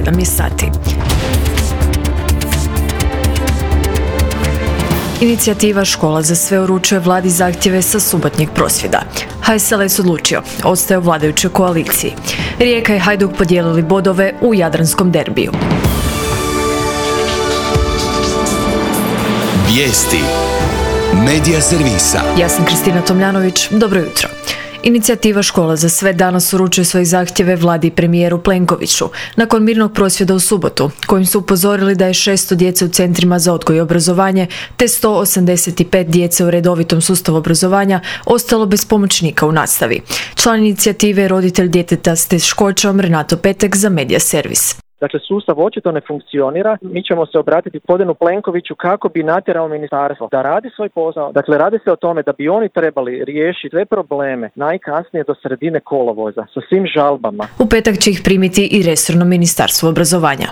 7 je sati. Inicijativa Škola za sve uručuje vladi zahtjeve sa subotnjeg prosvjeda. HSLS odlučio, ostaje u vladajućoj koaliciji. Rijeka i Hajduk podijelili bodove u jadranskom derbiju. Vijesti. Medija servisa. Ja sam Kristina Tomljanović, dobro jutro. Inicijativa Škola za sve danas uručuje svoje zahtjeve vladi i premijeru Plenkoviću nakon mirnog prosvjeda u subotu, kojim su upozorili da je 600 djece u centrima za odgoj i obrazovanje te 185 djece u redovitom sustavu obrazovanja ostalo bez pomoćnika u nastavi. Član inicijative je roditelj djeteta s teškoćom Renato Petek za Medija servis. Dakle, sustav očito ne funkcionira. Mi ćemo se obratiti gospodinu Plenkoviću kako bi natjerao ministarstvo da radi svoj posao. Dakle, radi se o tome da bi oni trebali riješiti sve probleme najkasnije do sredine kolovoza sa svim žalbama. U petak će ih primiti i resorno ministarstvo obrazovanja.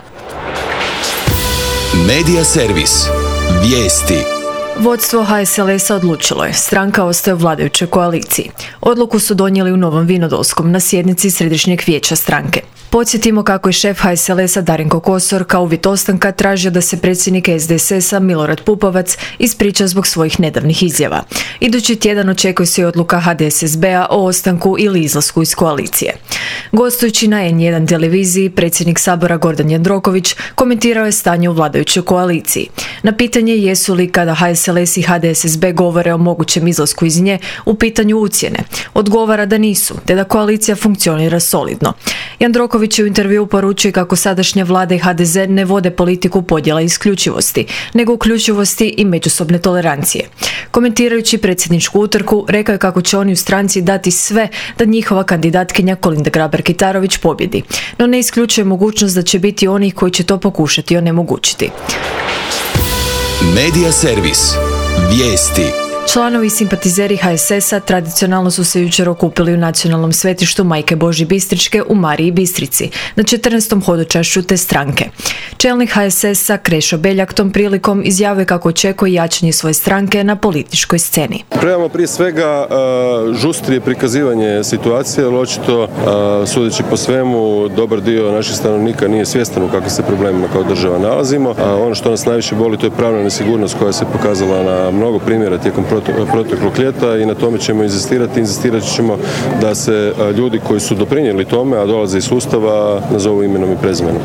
Medija servis. Vijesti. Vodstvo HSLS-a odlučilo je, stranka ostaje u vladajućoj koaliciji. Odluku su donijeli u Novom Vinodolskom na sjednici Središnjeg vijeća stranke. Podsjetimo kako je šef HSLS-a Darinko Kosor kao uvjet ostanka tražio da se predsjednik SDSS-a Milorad Pupovac ispriča zbog svojih nedavnih izjava. Idući tjedan očekuje se i odluka HDSSB-a o ostanku ili izlasku iz koalicije. Gostujući na N1 televiziji, predsjednik Sabora Gordan Jandroković komentirao je stanje u vladajućoj koaliciji. Na pitanje jesu li kada HSLS i HDSSB govore o mogućem izlasku iz nje u pitanju ucjene, odgovara da nisu, te da koalicija funkcionira solidno. Jandroković je u intervjuu poručio kako sadašnja vlada i HDZ ne vode politiku podjela isključivosti, nego uključivosti i međusobne tolerancije. Komentirajući predsjedničku utrku, rekao je kako će oni u stranci dati sve da njihova kandidatkinja Kolinda Grabar-Kitarović pobjedi, no ne isključuje mogućnost da će biti onih koji će to pokušati onemogućiti. Medija servis. Vijesti. Članovi i simpatizeri HSS-a tradicionalno su se jučer okupili u nacionalnom svetištu Majke Božje Bistričke u Mariji Bistrici na 14. hodočašću te stranke. Čelnik HSS-a Krešo Beljak tom prilikom izjavio kako očekuje jačanje svoje stranke na političkoj sceni. Trebamo prije svega žustrije prikazivanje situacije, jer očito sudeći po svemu dobar dio naših stanovnika nije svjestan u kakvim se problemima kao država nalazimo. Ono što nas najviše boli to je pravna nesigurnost koja se pokazala na mnogo primjera tijekom proteklog ljeta i na tome ćemo inzistirat ćemo da se ljudi koji su doprinijeli tome, a dolaze iz sustava, nazovu imenom i prezimenom.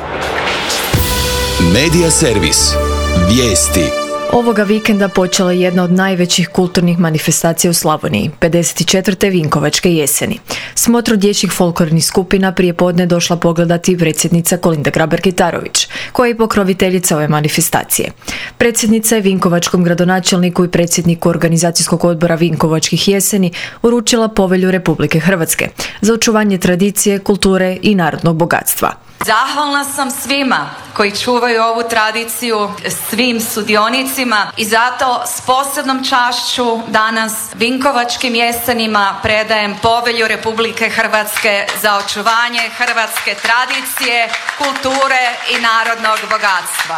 Medija servis. Vijesti. Ovoga vikenda počela je jedna od najvećih kulturnih manifestacija u Slavoniji, 54. Vinkovačke jeseni. Smotru dječjih folklornih skupina prije podne došla pogledati predsjednica Kolinda Grabar-Kitarović, koja je i pokroviteljica ove manifestacije. Predsjednica je vinkovačkom gradonačelniku i predsjedniku organizacijskog odbora Vinkovačkih jeseni uručila povelju Republike Hrvatske za očuvanje tradicije, kulture i narodnog bogatstva. Zahvalna sam svima koji čuvaju ovu tradiciju, svim sudionicima i zato s posebnom čašću danas Vinkovačkim jesenima predajem povelju Republike Hrvatske za očuvanje hrvatske tradicije, kulture i narodnog bogatstva.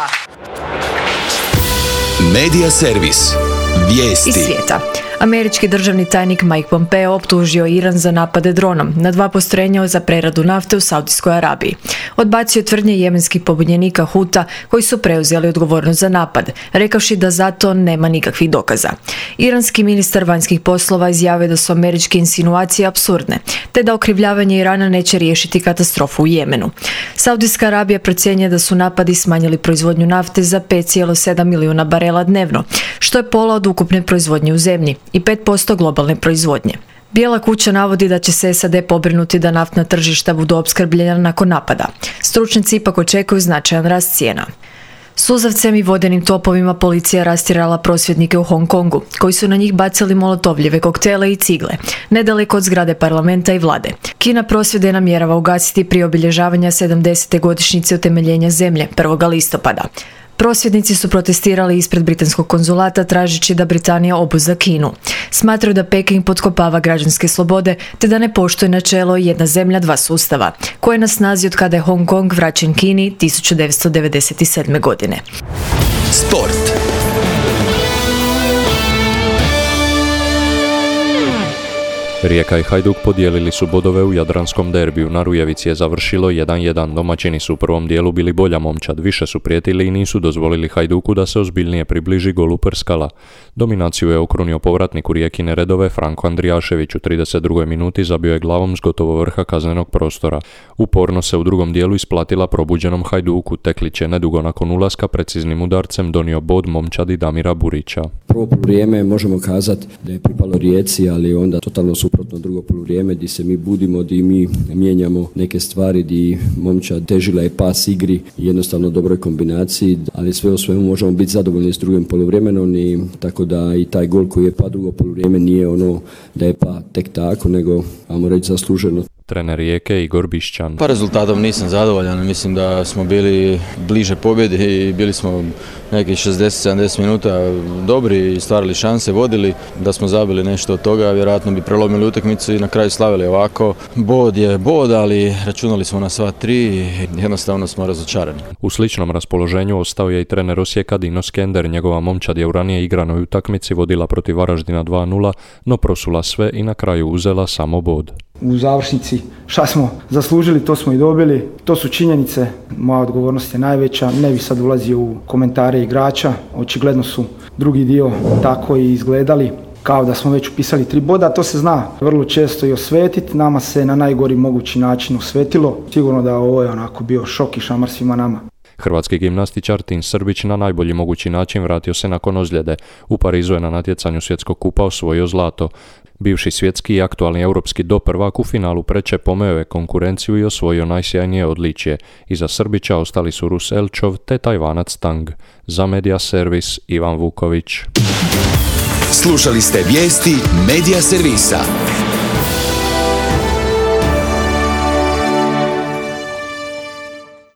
Medija servis. Vijesti. Iz svijeta. Američki državni tajnik Mike Pompeo optužio Iran za napade dronom na 2 postrojenja za preradu nafte u Saudijskoj Arabiji. Odbacio je tvrdnje jemenskih pobunjenika Huta koji su preuzeli odgovornost za napad, rekavši da za to nema nikakvih dokaza. Iranski ministar vanjskih poslova izjavio da su američke insinuacije apsurdne, te da okrivljavanje Irana neće riješiti katastrofu u Jemenu. Saudijska Arabija procjenjuje da su napadi smanjili proizvodnju nafte za 5,7 milijuna barela dnevno, što je pola od ukupne proizvodnje u zemlji i 5% globalne proizvodnje. Bijela kuća navodi da će se SAD pobrinuti da naftna tržišta budu opskrbljena nakon napada. Stručnjaci ipak očekuju značajan rast cijena. Suzavcem i vodenim topovima policija rastjerala prosvjednike u Hong Kongu, koji su na njih bacali molotovljive koktele i cigle, nedaleko od zgrade parlamenta i vlade. Kina prosvjede namjerava ugasiti prije obilježavanja 70. godišnjice utemeljenja zemlje 1. listopada. Prosvjednici su protestirali ispred britanskog konzulata tražeći da Britanija obuzda Kinu. Smatraju da Peking potkopava građanske slobode te da ne poštuje načelo jedna zemlja, dva sustava, koje je na snazi od kada je Hong Kong vraćen Kini 1997. godine. Sport. Rijeka i Hajduk podijelili su bodove u jadranskom derbiju. Na Rujevici je završilo 1-1. Domaćini su u prvom dijelu bili bolja momčad, više su prijetili i nisu dozvolili Hajduku da se ozbiljnije približi golu Prskala. Dominaciju je okrunio povratnik u Rijekine redove. Franko Andrijašević u 32. minuti zabio je glavom s gotovo vrha kaznenog prostora. Uporno se u drugom dijelu isplatila probuđenom Hajduku. Teklić je nedugo nakon ulaska preciznim udarcem donio bod momčadi Damira Burića. Prvo poluvrijeme možemo kazati da je pripalo Rijeci, ali onda totalno suprotno drugo poluvrijeme gdje se mi budimo, gdje mi mijenjamo neke stvari, gdje momčad težila je pas igri i jednostavno dobroj kombinaciji, ali sve u svemu možemo biti zadovoljni s drugim poluvremenom i tako da i taj gol koji je pa drugo poluvrijeme nije ono da je pa tek tako, nego ajmo reći zasluženo. Trener Rijeke Igor Bišćan. Pa rezultatom nisam zadovoljan, mislim da smo bili bliže pobjedi i bili smo nekih 60-70 minuta dobri i stvarali šanse, vodili, da smo zabili nešto od toga, vjerojatno bi prelomili utakmicu i na kraju slavili ovako. Bod je bod, ali računali smo na sva tri i jednostavno smo razočarani. U sličnom raspoloženju ostao je i trener Osijeka Dino Skender. Njegova momčad je u ranije igranoj utakmici vodila protiv Varaždina 2-0, no prosula sve i na kraju uzela samo bod. U završnici šta smo zaslužili, to smo i dobili. To su činjenice, moja odgovornost je najveća. Ne bi sad ulazio u komentare igrača, očigledno su drugi dio tako i izgledali. Kao da smo već upisali 3 boda, to se zna vrlo često i osvetiti. Nama se na najgori mogući način osvetilo. Sigurno da ovo je onako bio šok i šamar svima nama. Hrvatski gimnastičar Tin Srbić na najbolji mogući način vratio se nakon ozljede. U Parizu je na natjecanju svjetskog kupa osvojio zlato. Bivši svjetski i aktualni europski doprvak u finalu preče pomeo je konkurenciju i osvojio najsjajnije odličje. Iza Srbića ostali su Rus Elčov te Tajvanac Tang. Za Media Servis Ivan Vuković. Slušali ste vijesti Media Servisa.